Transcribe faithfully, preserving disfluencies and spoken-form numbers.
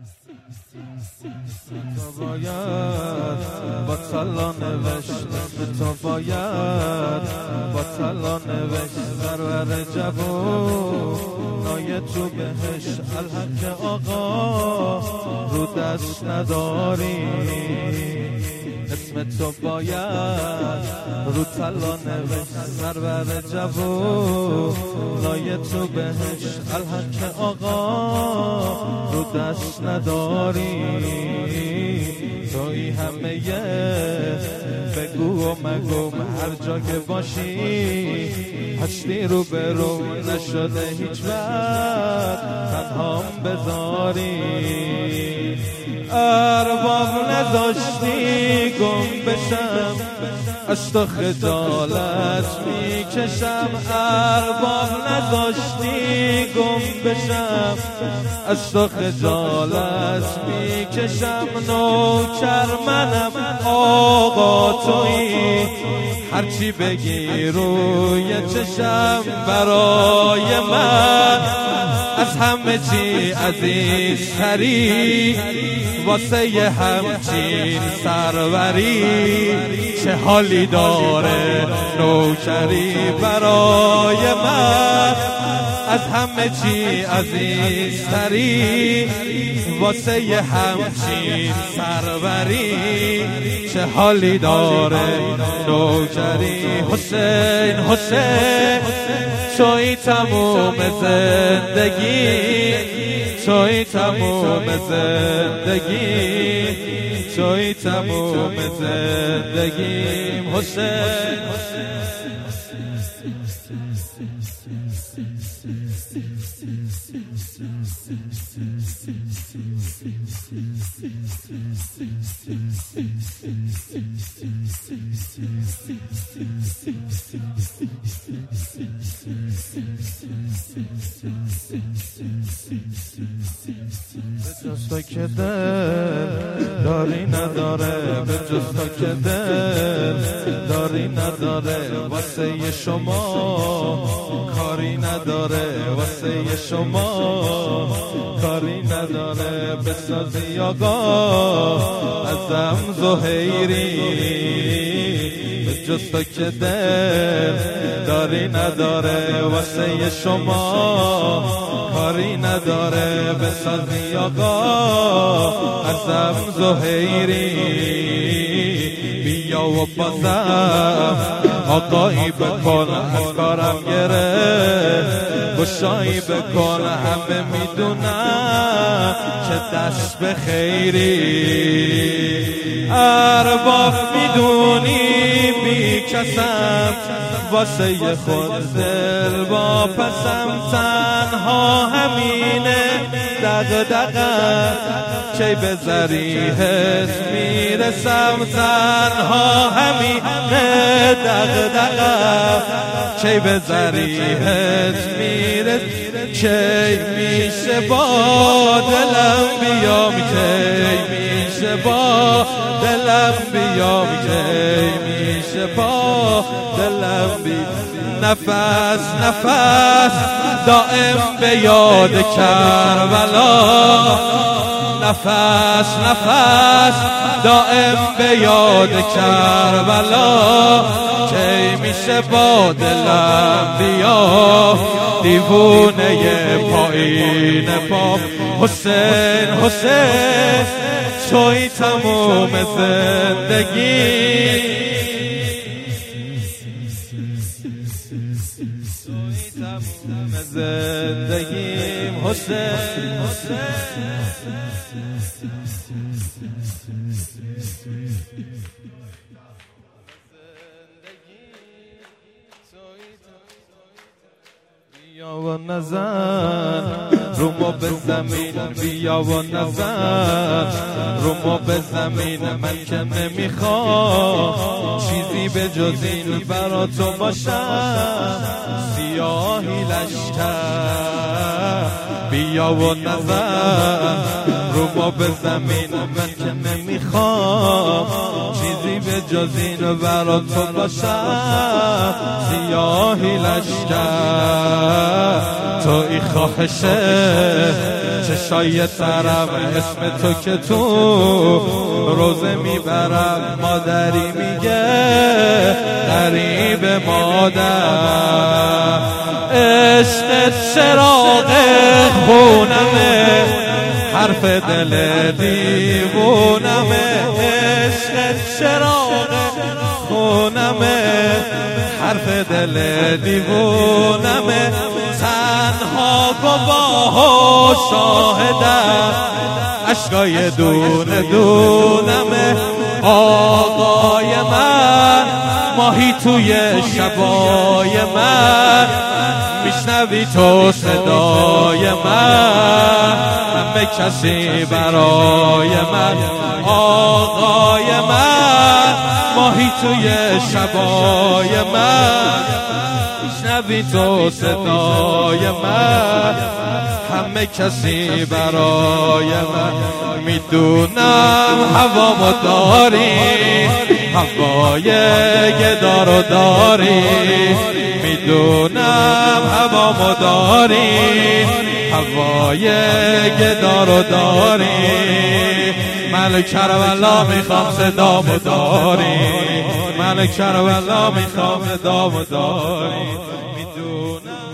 تو باید با طلا نوشت، تو باید با طلا نوشت سرور جوانای تو بهش الحق آقا رو دست نداری. اسم تو باید رو طلا نوشت سرور جوانای تو بهش الحق آقا رو دست نداری. توی همه بگو و مگو هر جا که باشی هستی رو به رو نشده هیچ وقت تنهام بذاری. ارباب نذاشتی گم بشم از تو خجالت میکشم. ارباب نذاشتی گم بشم از تو خجالت میکشم. نوکر منم آقا تویی هرچی بگی روی چشم. برای من از همه چی عزیزتری واسه ی همچین سروری. چه حالی داره نوکری برای من از همه چی عزیزتری واسه ی همچین سروری. چه حالی داره نوکری. حسین حسین توی تموم زندگی، توی تموم زندگی، توی تموم زندگیم. حسین به جز تو که دل داری نداره، به جز تو که دل داری نداره. واسه شما کاری نداره، واسه شما کاری نداره. بسازی آقا ازم زهیری. به جز تو که دل داری نداره، واسه شما کاری نداره. بسازی آقا ازم زهیری. بیا و بازم آقایی بکن از کارم گره، گشایی بکن همه میدونم که دست به خیری. ارباب میدونی بی کسم واسه خود دل با پسم. تنها همینه دغدغم کی به ذریحت میرسم. تنها همینه دغدغم کی به ذریحت میرسم. کی میشه با دلم بیام، کی میشه با دلم بیام، کی میشه با دلم بیام. نفس نفس دائم به یاد کربلا، نفس نفس دائم به یاد کربلا. کی میشه با دلم بیا دیوونه پایین پا. حسین حسین توی تموم زندگی، زندگیم. حسین بیا و نزن رو ما به زمین، بیا و نزن رو ما به زمین. من که نمیخوام چیزی به جز این برا تو باشم. سیاهی لشکر بیا و نزن رو ما به زمین. من که نمیخوام چیزی به جز این برا تو باشم سیاهی لشکر توی خواهشه چشای ترم اسم تو که تو روزه میبرم مادری میگه غریب مادر عشق چراغ خونمه حرف دل دیوونمه عشق چراغ خونمه حرف دل دیوونمه تنها گواه و شاهدم عشقای دونه دونمه آقای من ماهی توی شبای من میشنوی تو صدای من همه کسی برای من آقای من ماهی توی شبای من میشنوی تو صدای من همه کسی برای من میدونم هوامو داری هوای گدارو داری میدونم هوامو داری هوای گدارو داری من کربلا میخوام صدامو داری من کربلا میخوام صدامو داری میدونم